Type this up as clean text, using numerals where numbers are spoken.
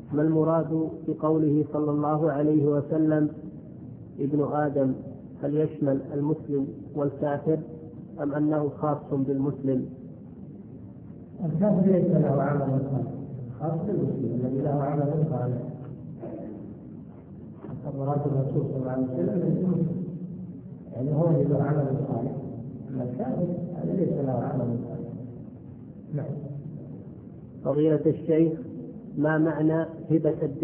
ما المراد بقوله صلى الله عليه وسلم ابن آدم؟ هل يشمل المسلم والكافر أم أنه خاص بالمسلم؟ الكافر ليس له عمل صالح، خاص بالمسلم الذي له عمل صالح. مراد الرسول صلى الله عليه وسلم يعني هو الذي له عمل صالح، أما الكافر هذا ليس له عمل صالح. نعم. فضيلة الشيخ، ما معنى هبة